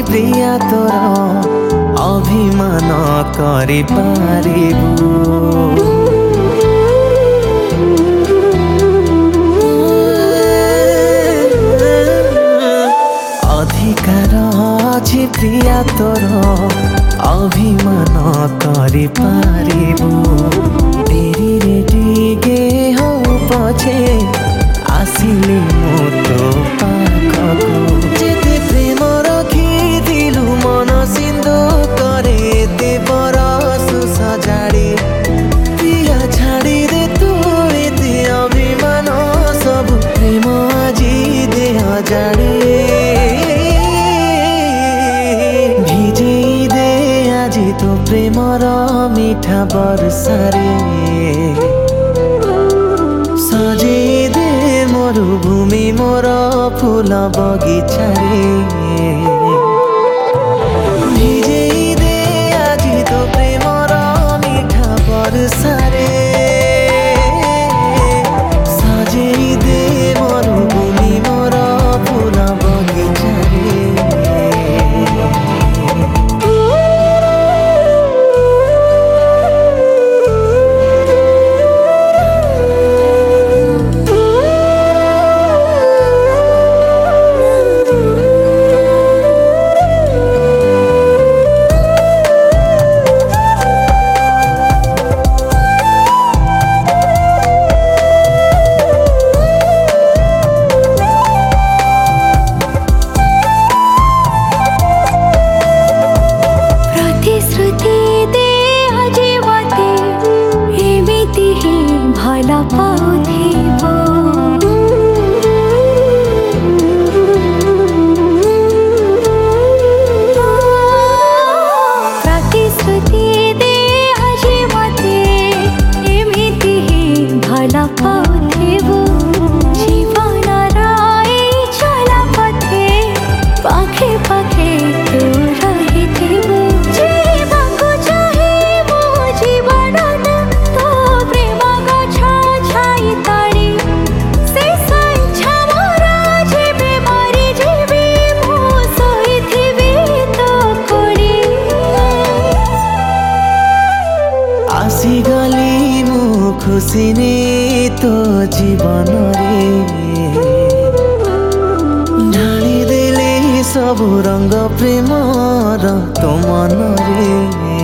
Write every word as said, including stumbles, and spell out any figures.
प्रिया तोर अभिमान करि पारिबु। अधिकार अछि प्रिया तोर अभिमान करि पारिबु। डेरी रे टिके हो पछे आसिले मो तो पाखकु। जेते प्रेम रखिदिलु मन सिन्धु करे ते बरस सजाडी। प्रिया छाडी दे तू एते अभिमान सब प्रेम आजी देह जाडी। भिजेई दे आजी तो प्रेमर मिठा बर्षारे। सजेई दे मरुभूमि मोर फूल बगिचारे। भिजेई दे आजी तो प्रेमर मिठा बर्षारे। सजेई दे मरुभूमि मोर फूल बगिचारे। आसीगली मु खुशी ने तो जीवन रे। ढाली देले सब रंग प्रेमर तो मन रे।